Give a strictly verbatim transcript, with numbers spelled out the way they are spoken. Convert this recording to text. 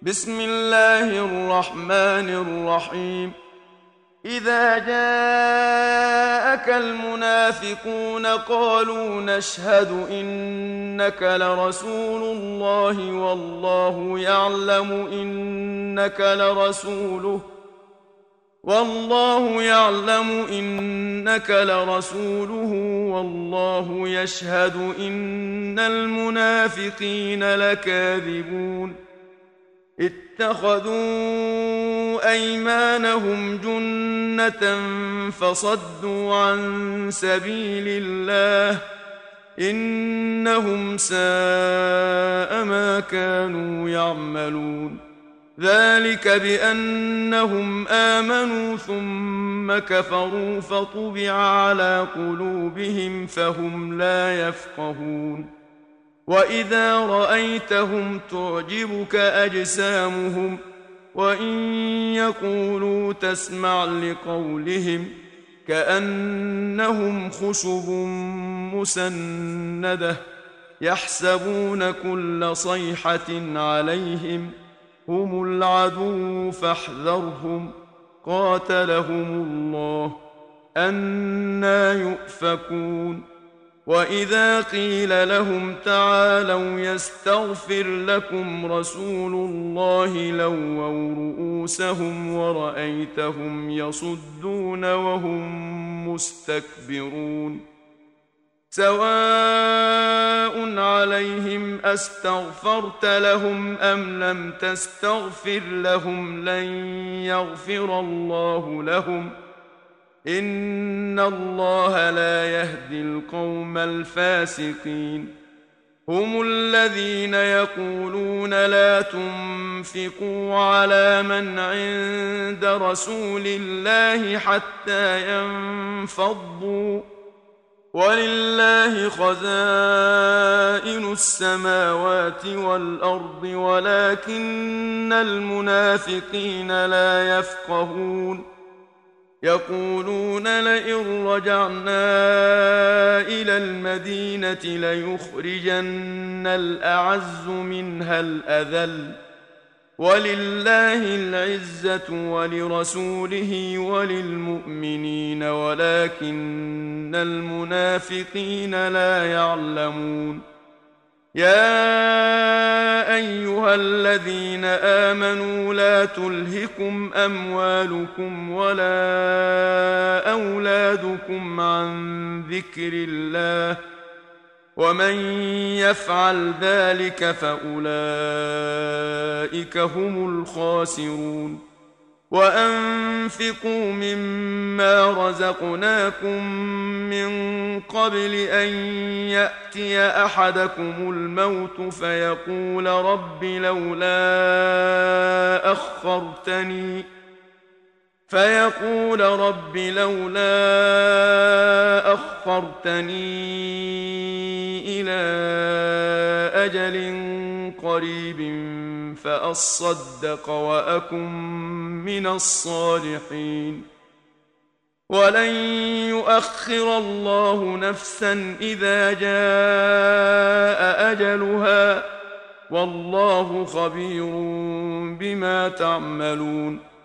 بسم الله الرحمن الرحيم. إذا جاءك المنافقون قالوا نشهد إنك لرسول الله والله يعلم إنك لرسوله والله يعلم إنك لرسوله والله يشهد إن المنافقين لكاذبون. اتخذوا أيمانهم جنة فصدوا عن سبيل الله إنهم ساء ما كانوا يعملون. ذلك بأنهم آمنوا ثم كفروا فطبع على قلوبهم فهم لا يفقهون. وإذا رأيتهم تعجبك أجسامهم وإن يقولوا تسمع لقولهم كأنهم خشب مسندة يحسبون كل صيحة عليهم هم العدو فاحذرهم قاتلهم الله أنى يؤفكون. وإذا قيل لهم تعالوا يستغفر لكم رسول الله لووا رؤوسهم ورأيتهم يصدون وهم مستكبرون. سواء عليهم أستغفرت لهم أم لم تستغفر لهم لن يغفر الله لهم إن الله لا يهدي القوم الفاسقين. هم الذين يقولون لا تنفقوا على من عند رسول الله حتى ينفضوا ولله خزائن السماوات والأرض ولكن المنافقين لا يفقهون. يقولون لئن رجعنا إلى المدينة ليخرجن الأعز منها الأذل ولله العزة ولرسوله وللمؤمنين ولكن المنافقين لا يعلمون. يا أيها الذين آمنوا لا تلهكم أموالكم ولا أولادكم عن ذكر الله ومن يفعل ذلك فأولئك هم الخاسرون. وأنفقوا مما رزقناكم من قبل أن يأتي أحدكم الموت فيقول رب لولا أخرتني فيقول رب لولا أخرتني إلى أجل قريب فأصدق وأكن من الصالحين. ولن يؤخر الله نفسا إذا جاء أجلها والله خبير بما تعملون.